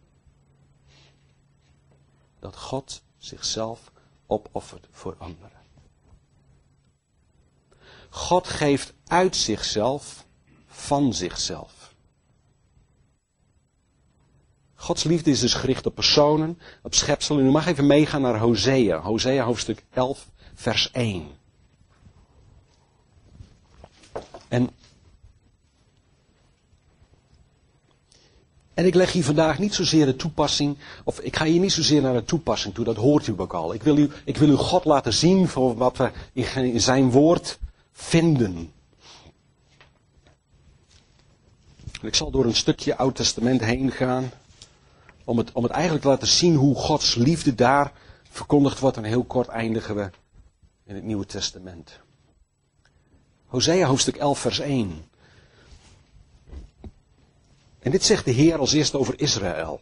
Dat God zichzelf opoffert voor anderen. God geeft uit zichzelf, van zichzelf. Gods liefde is dus gericht op personen, op schepselen. U mag even meegaan naar Hosea. Hosea hoofdstuk elf, vers één. En, en ik leg hier vandaag niet zozeer de toepassing, of ik ga hier niet zozeer naar de toepassing toe, dat hoort u ook al. Ik wil u, ik wil u God laten zien voor wat we in, in zijn woord vinden. En ik zal door een stukje Oud Testament heen gaan, om het, om het eigenlijk te laten zien hoe Gods liefde daar verkondigd wordt. En heel kort eindigen we in het Nieuwe Testament. Hosea hoofdstuk elf vers één. En dit zegt de Heer als eerste over Israël.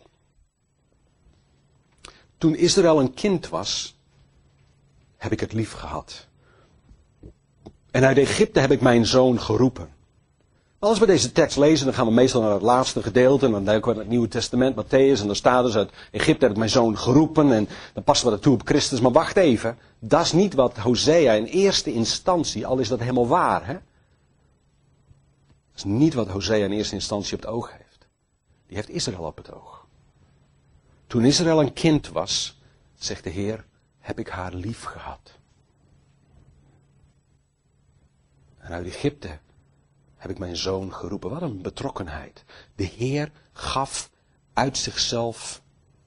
Toen Israël een kind was, heb ik het lief gehad. En uit Egypte heb ik mijn zoon geroepen. Als we deze tekst lezen, dan gaan we meestal naar het laatste gedeelte. En dan duiken we naar het Nieuwe Testament, Mattheüs. En dan staat dus uit Egypte heb ik mijn zoon geroepen. En dan passen we dat toe op Christus. Maar wacht even. Dat is niet wat Hosea in eerste instantie, al is dat helemaal waar. Hè? Dat is niet wat Hosea in eerste instantie op het oog heeft. Die heeft Israël op het oog. Toen Israël een kind was, zegt de Heer, heb ik haar lief gehad. En uit Egypte heb ik mijn zoon geroepen. Wat een betrokkenheid. De Heer gaf uit zichzelf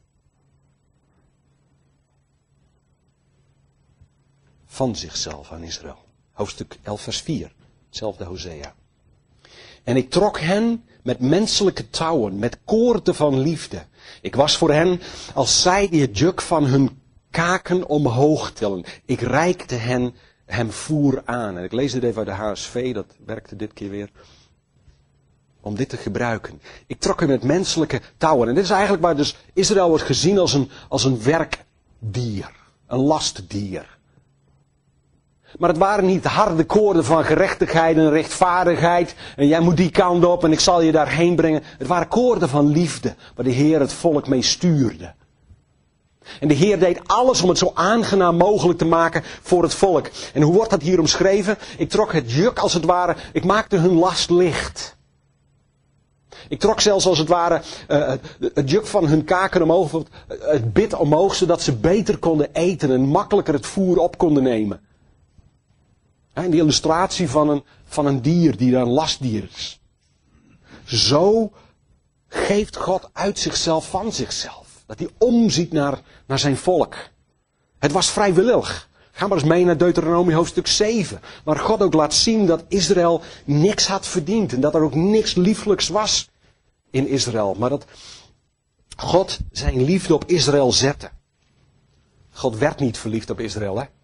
van zichzelf aan Israël. Hoofdstuk elf vers vier. Hetzelfde Hosea. En ik trok hen met menselijke touwen, met koorden van liefde. Ik was voor hen als zij die het juk van hun kaken omhoog tillen. Ik reikte hen hem voer aan. En ik lees dit even uit de H S V, dat werkte dit keer weer. Om dit te gebruiken. Ik trok hem met menselijke touwen. En dit is eigenlijk waar dus Israël wordt gezien als een, als een werkdier. Een lastdier. Maar het waren niet harde koorden van gerechtigheid en rechtvaardigheid. En jij moet die kant op en ik zal je daarheen brengen. Het waren koorden van liefde. Waar de Heer het volk mee stuurde. En de Heer deed alles om het zo aangenaam mogelijk te maken voor het volk. En hoe wordt dat hier omschreven? Ik trok het juk als het ware, ik maakte hun last licht. Ik trok zelfs als het ware uh, het juk van hun kaken omhoog, het bit omhoog, zodat ze beter konden eten en makkelijker het voer op konden nemen. En die illustratie van een, van een dier die dan een lastdier is. Zo geeft God uit zichzelf van zichzelf. Dat hij omziet naar, naar zijn volk. Het was vrijwillig. Ga maar eens mee naar Deuteronomie hoofdstuk zeven. Waar God ook laat zien dat Israël niks had verdiend. En dat er ook niks lieflijks was in Israël. Maar dat God zijn liefde op Israël zette. God werd niet verliefd op Israël, hè.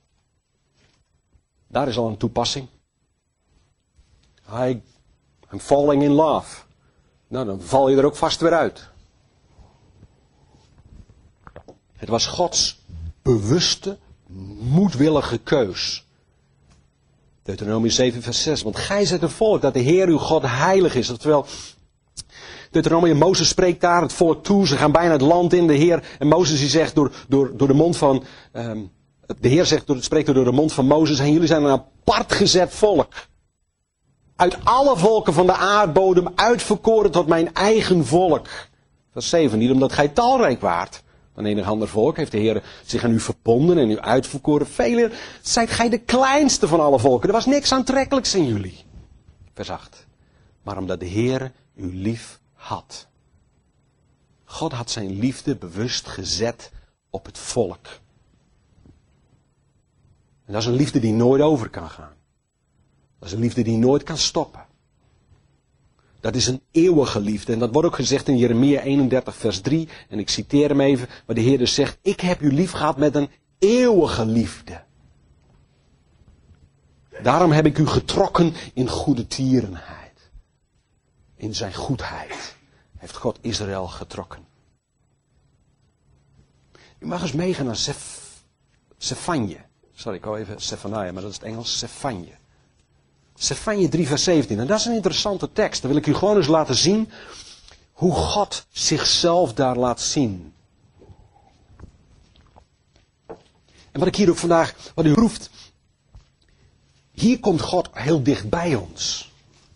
Daar is al een toepassing. I, I'm falling in love. Nou, dan val je er ook vast weer uit. Het was Gods bewuste, moedwillige keus. Deuteronomie zeven vers zes. Want gij zijt een volk dat de Heer uw God heilig is. Oftewel, Deuteronomie, Mozes spreekt daar het volk toe. Ze gaan bijna het land in. De Heer, en Mozes die zegt door, door, door de mond van... Um, de Heer zegt, door, spreekt door de mond van Mozes. En jullie zijn een apart gezet volk. Uit alle volken van de aardbodem uitverkoren tot mijn eigen volk. Vers zeven. Niet omdat gij talrijk waart. Dan enig ander volk heeft de Heer zich aan u verbonden en u uitverkoren. Velen zijt gij de kleinste van alle volken. Er was niks aantrekkelijks in jullie. Vers acht. Maar omdat de Heer u lief had. God had zijn liefde bewust gezet op het volk. En dat is een liefde die nooit over kan gaan. Dat is een liefde die nooit kan stoppen. Dat is een eeuwige liefde. En dat wordt ook gezegd in Jeremia eenendertig vers drie. En ik citeer hem even. Waar de Heer dus zegt. Ik heb u lief gehad met een eeuwige liefde. Daarom heb ik u getrokken in goede tierenheid. In zijn goedheid heeft God Israël getrokken. U mag eens meegaan naar Zef, Zefanje. Sorry, ik wou even Zephaniah, maar dat is het Engels. Zefanje. Zefanje drie vers zeventien. En dat is een interessante tekst. Dan wil ik u gewoon eens laten zien hoe God zichzelf daar laat zien. En wat ik hier ook vandaag, wat u proeft. Hier komt God heel dicht bij ons.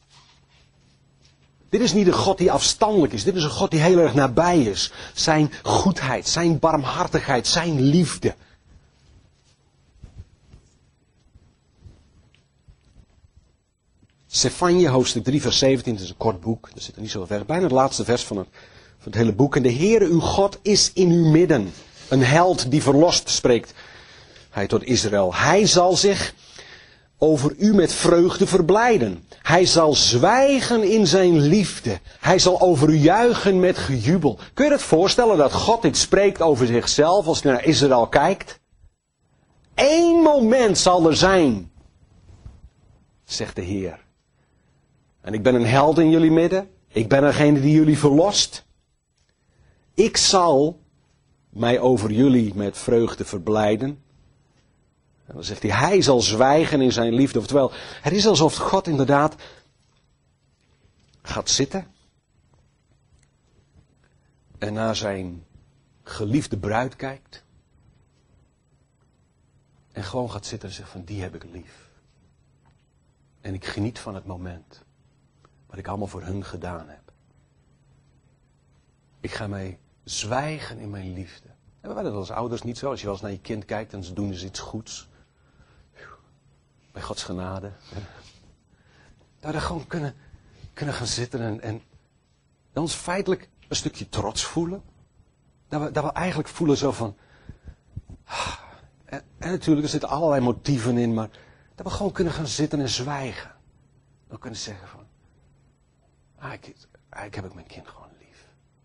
Dit is niet een God die afstandelijk is. Dit is een God die heel erg nabij is. Zijn goedheid, zijn barmhartigheid, zijn liefde. Zefanje, hoofdstuk drie, vers zeventien. Het is een kort boek. Er zit er niet zo ver. Bijna het laatste vers van het, van het hele boek. En de Heere uw God is in uw midden. Een held die verlost, spreekt hij tot Israël. Hij zal zich over u met vreugde verblijden. Hij zal zwijgen in zijn liefde. Hij zal over u juichen met gejubel. Kun je het voorstellen dat God dit spreekt over zichzelf als hij naar Israël kijkt? Eén moment zal er zijn, zegt de Heer. En ik ben een held in jullie midden. Ik ben degene die jullie verlost. Ik zal mij over jullie met vreugde verblijden. En dan zegt hij, hij zal zwijgen in zijn liefde. Oftewel, het is alsof God inderdaad gaat zitten en naar zijn geliefde bruid kijkt en gewoon gaat zitten en zegt van die heb ik lief. En ik geniet van het moment wat ik allemaal voor hun gedaan heb. Ik ga mij zwijgen in mijn liefde. Hebben wij dat als ouders niet zo? Als je wel eens naar je kind kijkt en ze doen dus iets goeds. Bij Gods genade. Dat we daar gewoon kunnen, kunnen gaan zitten en, en ons feitelijk een stukje trots voelen. Dat we, dat we eigenlijk voelen zo van... En, en natuurlijk, er zitten allerlei motieven in, maar dat we gewoon kunnen gaan zitten en zwijgen. We kunnen zeggen van... Eigenlijk, eigenlijk heb ik mijn kind gewoon lief.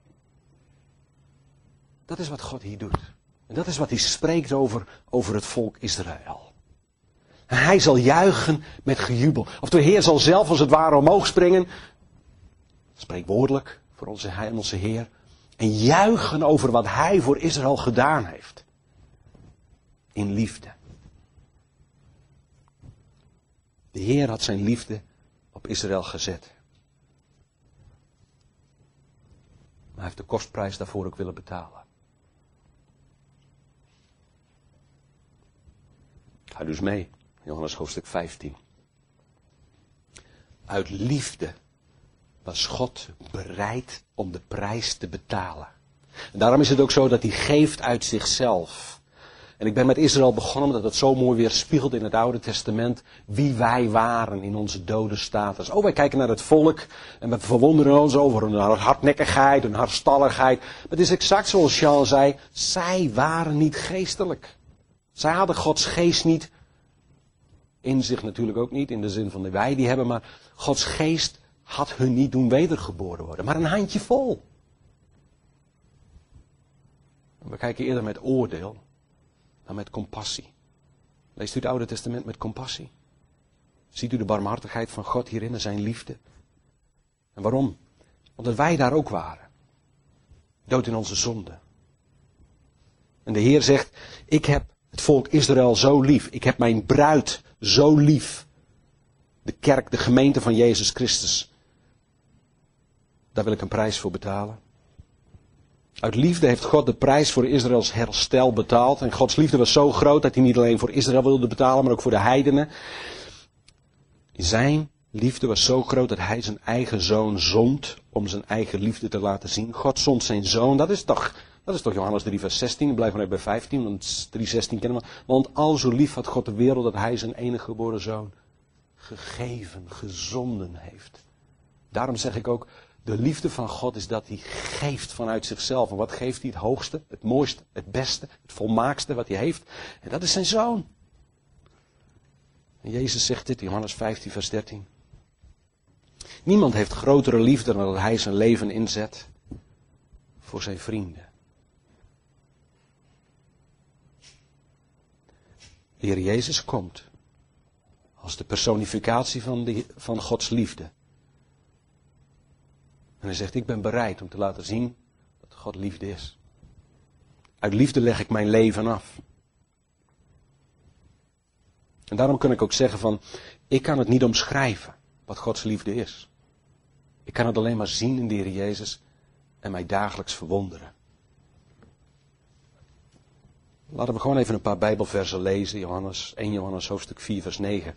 Dat is wat God hier doet. En dat is wat hij spreekt over, over het volk Israël. En hij zal juichen met gejubel. Of de Heer zal zelf als het ware omhoog springen. Spreekwoordelijk voor onze, hij en onze Heer. En juichen over wat hij voor Israël gedaan heeft. In liefde. De Heer had zijn liefde op Israël gezet. Maar hij heeft de kostprijs daarvoor ook willen betalen. Ga dus mee. Johannes hoofdstuk vijftien. Uit liefde was God bereid om de prijs te betalen. En daarom is het ook zo dat hij geeft uit zichzelf. En ik ben met Israël begonnen omdat het zo mooi weerspiegelt in het Oude Testament wie wij waren in onze dode status. Oh, wij kijken naar het volk en we verwonderen ons over hun hardnekkigheid, hun harstalligheid. Maar het is exact zoals Jean zei, zij waren niet geestelijk. Zij hadden Gods geest niet, in zich natuurlijk ook niet, in de zin van de wij die hebben, maar Gods geest had hun niet doen wedergeboren worden, maar een handje vol. We kijken eerder met oordeel dan met compassie. Leest u het Oude Testament met compassie? Ziet u de barmhartigheid van God hierin en zijn liefde? En waarom? Omdat wij daar ook waren. Dood in onze zonde. En de Heer zegt, ik heb het volk Israël zo lief. Ik heb mijn bruid zo lief. De kerk, de gemeente van Jezus Christus. Daar wil ik een prijs voor betalen. Uit liefde heeft God de prijs voor Israëls herstel betaald. En Gods liefde was zo groot dat hij niet alleen voor Israël wilde betalen, maar ook voor de heidenen. Zijn liefde was zo groot dat hij zijn eigen zoon zond om zijn eigen liefde te laten zien. God zond zijn zoon, dat is toch, dat is toch Johannes drie vers zestien, blijf maar even bij vijftien, want drie zestien kennen we. Want al zo lief had God de wereld dat hij zijn enige geboren zoon gegeven, gezonden heeft. Daarom zeg ik ook, de liefde van God is dat hij geeft vanuit zichzelf. En wat geeft hij? Het hoogste, het mooiste, het beste, het volmaakste wat hij heeft. En dat is zijn zoon. En Jezus zegt dit, Johannes vijftien vers dertien. Niemand heeft grotere liefde dan dat hij zijn leven inzet voor zijn vrienden. De Heer Jezus komt als de personificatie van, de, van Gods liefde. En hij zegt, ik ben bereid om te laten zien dat God liefde is. Uit liefde leg ik mijn leven af. En daarom kan ik ook zeggen van, ik kan het niet omschrijven wat Gods liefde is. Ik kan het alleen maar zien in de Heer Jezus en mij dagelijks verwonderen. Laten we gewoon even een paar Bijbelversen lezen. Johannes, eerste Johannes hoofdstuk vier vers negen.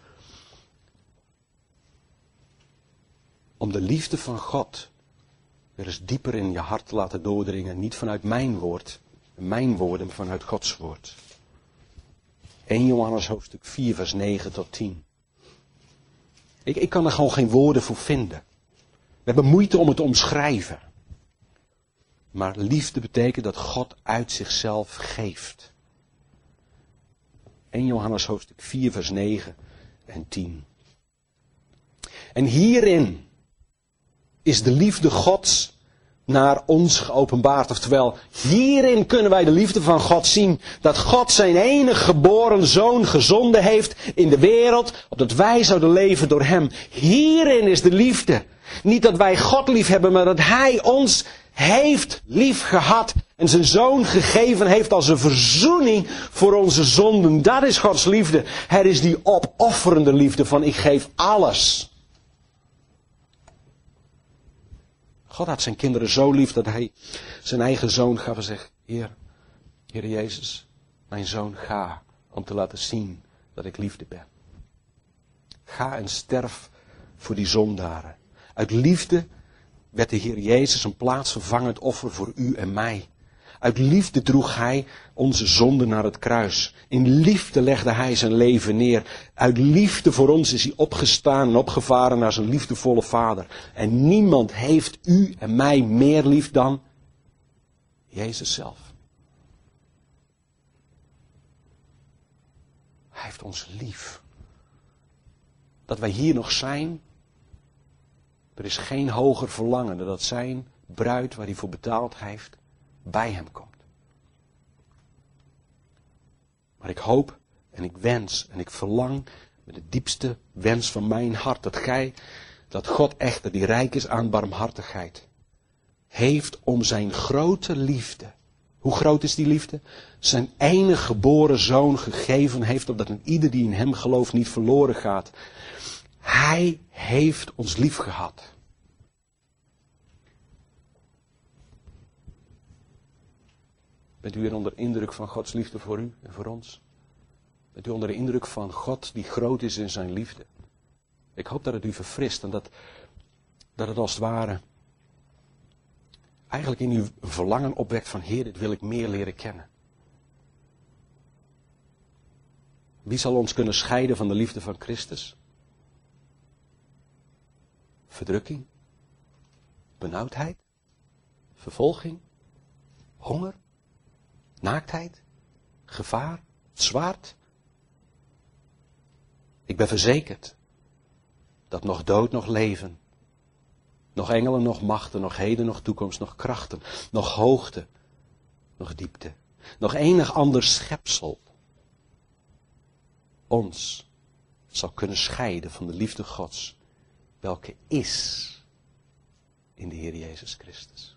Om de liefde van God weer eens dieper in je hart te laten doordringen. Niet vanuit mijn woord, mijn woorden, maar vanuit Gods woord. eerste Johannes hoofdstuk vier vers negen tot tien. Ik, ik kan er gewoon geen woorden voor vinden. We hebben moeite om het te omschrijven. Maar liefde betekent dat God uit zichzelf geeft. eerste Johannes hoofdstuk vier vers negen en tien. En hierin is de liefde Gods naar ons geopenbaard. Oftewel, hierin kunnen wij de liefde van God zien. Dat God zijn enige geboren zoon gezonden heeft in de wereld. Opdat wij zouden leven door hem. Hierin is de liefde. Niet dat wij God lief hebben, maar dat hij ons heeft lief gehad. En zijn zoon gegeven heeft als een verzoening voor onze zonden. Dat is Gods liefde. Het is die opofferende liefde van ik geef alles. God had zijn kinderen zo lief dat hij zijn eigen zoon gaf en zegt, Heer, Heer Jezus, mijn zoon, ga om te laten zien dat ik liefde ben. Ga en sterf voor die zondaren. Uit liefde werd de Heer Jezus een plaatsvervangend offer voor u en mij. Uit liefde droeg hij onze zonde naar het kruis. In liefde legde hij zijn leven neer. Uit liefde voor ons is hij opgestaan en opgevaren naar zijn liefdevolle Vader. En niemand heeft u en mij meer lief dan Jezus zelf. Hij heeft ons lief. Dat wij hier nog zijn, er is geen hoger verlangen dan dat zijn bruid waar hij voor betaald heeft, bij hem komt. Maar ik hoop en ik wens en ik verlang met de diepste wens van mijn hart dat gij, dat God echter die rijk is aan barmhartigheid, heeft om zijn grote liefde. Hoe groot is die liefde? Zijn enige geboren zoon gegeven heeft, opdat een ieder die in hem gelooft niet verloren gaat. Hij heeft ons lief gehad. Bent u weer onder indruk van Gods liefde voor u en voor ons? Bent u onder de indruk van God die groot is in zijn liefde? Ik hoop dat het u verfrist en dat, dat het als het ware eigenlijk in u een verlangen opwekt van Heer, dit wil ik meer leren kennen. Wie zal ons kunnen scheiden van de liefde van Christus? Verdrukking? Benauwdheid? Vervolging? Honger? Naaktheid? Gevaar? Het zwaard? Ik ben verzekerd dat nog dood, nog leven, nog engelen, nog machten, nog heden, nog toekomst, nog krachten, nog hoogte, nog diepte, nog enig ander schepsel ons zal kunnen scheiden van de liefde Gods, welke is in de Heer Jezus Christus.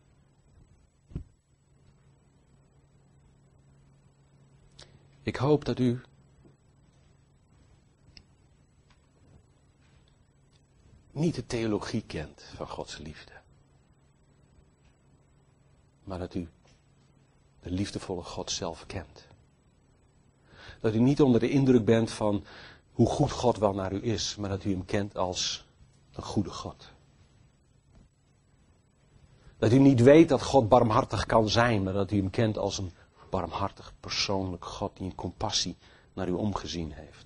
Ik hoop dat u niet de theologie kent van Gods liefde, maar dat u de liefdevolle God zelf kent. Dat u niet onder de indruk bent van hoe goed God wel naar u is, maar dat u hem kent als een goede God. Dat u niet weet dat God barmhartig kan zijn, maar dat u hem kent als een barmhartig persoonlijk God die in compassie naar u omgezien heeft.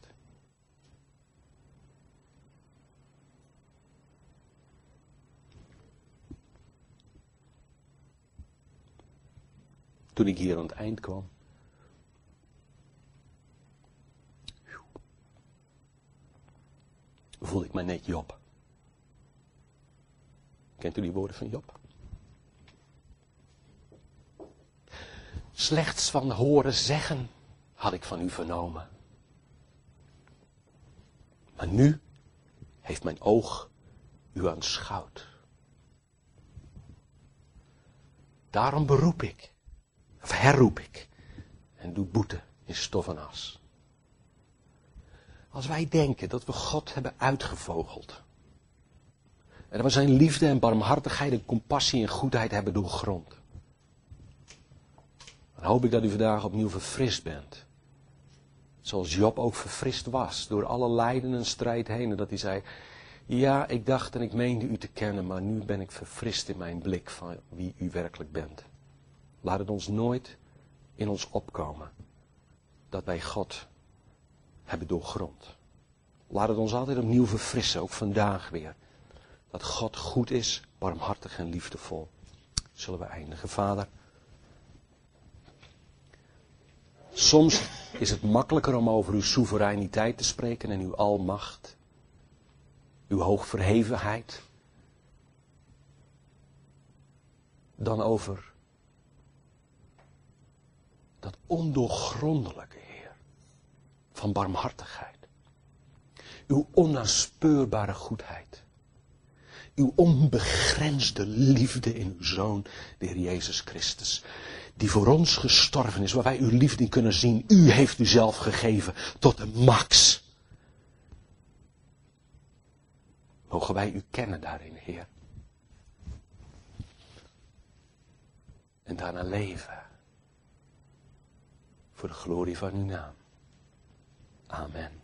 Toen ik hier aan het eind kwam, voelde ik mij net Job. Kent u die woorden van Job? Slechts van horen zeggen had ik van u vernomen. Maar nu heeft mijn oog u aanschouwd. Daarom beroep ik, of herroep ik, en doe boete in stof en as. Als wij denken dat we God hebben uitgevogeld, en dat we zijn liefde en barmhartigheid en compassie en goedheid hebben doorgrond, dan hoop ik dat u vandaag opnieuw verfrist bent. Zoals Job ook verfrist was door alle lijden en strijd heen. En dat hij zei, ja, ik dacht en ik meende u te kennen, maar nu ben ik verfrist in mijn blik van wie u werkelijk bent. Laat het ons nooit in ons opkomen dat wij God hebben doorgrond. Laat het ons altijd opnieuw verfrissen, ook vandaag weer. Dat God goed is, barmhartig en liefdevol. Zullen we eindigen, Vader? Soms is het makkelijker om over uw soevereiniteit te spreken en uw almacht, uw hoogverhevenheid, dan over dat ondoorgrondelijke, Heer, van barmhartigheid. Uw onnaspeurbare goedheid. Uw onbegrensde liefde in uw Zoon, de Heer Jezus Christus. Die voor ons gestorven is, waar wij uw liefde in kunnen zien. U heeft u zelf gegeven tot de max. Mogen wij u kennen daarin, Heer. En daarna leven. Voor de glorie van uw naam. Amen.